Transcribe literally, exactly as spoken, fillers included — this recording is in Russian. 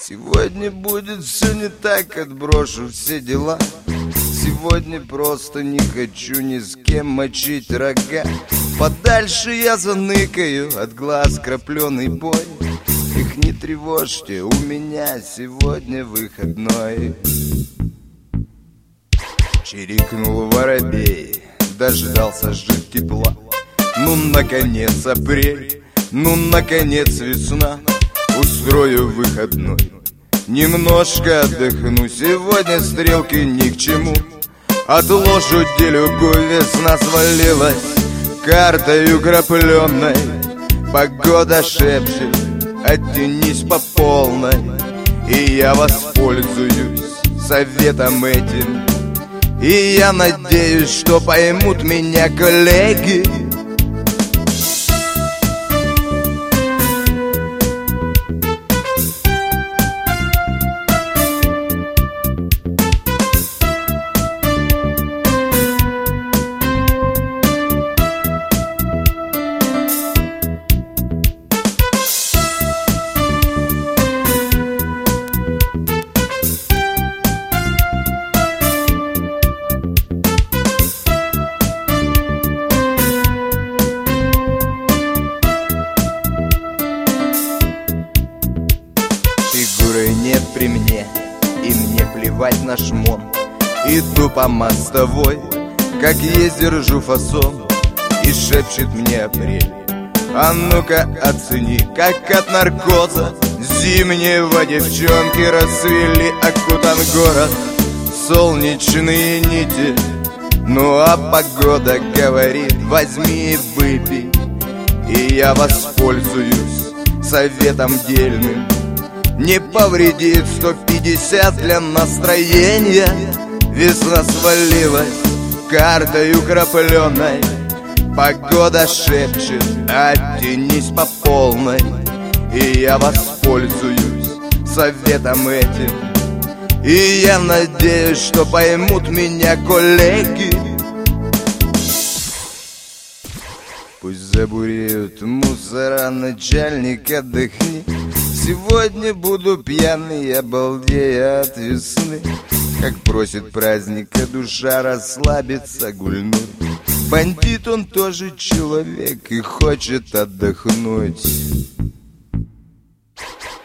Сегодня будет все не так, отброшу все дела. Сегодня просто не хочу ни с кем мочить рога. Подальше я заныкаю от глаз крапленый бой. Их не тревожьте, у меня сегодня выходной. Чирикнул воробей, дождался жить тепла. Ну, наконец, апрель, ну, наконец, весна. Устрою выходной, немножко отдохну. Сегодня стрелки ни к чему. Отложу делюгу, весна свалилась картою крапленной. Погода шепчет, оттянись по полной. И я воспользуюсь советом этим. И я надеюсь, что поймут меня коллеги. Фигуры нет при мне, и мне плевать на шмон. Иду по мостовой, как есть держу фасон. И шепчет мне апрель: а ну-ка оцени, как от наркоза зимнего девчонки расцвели. Окутан город, солнечные нити. Ну а погода говорит: возьми и выпей. И я воспользуюсь советом дельным. Не повредит сто пятьдесят для настроения. Весна свалилась картою крапленой. Погода шепчет: оттянись по полной. И я воспользуюсь советом этим. И я надеюсь, что поймут меня коллеги. Пусть забуреют мусора, начальник, отдохни. Сегодня буду пьяный, обалдея от весны. Как просит праздника душа расслабиться, гульнуть. Бандит, он тоже человек и хочет отдохнуть.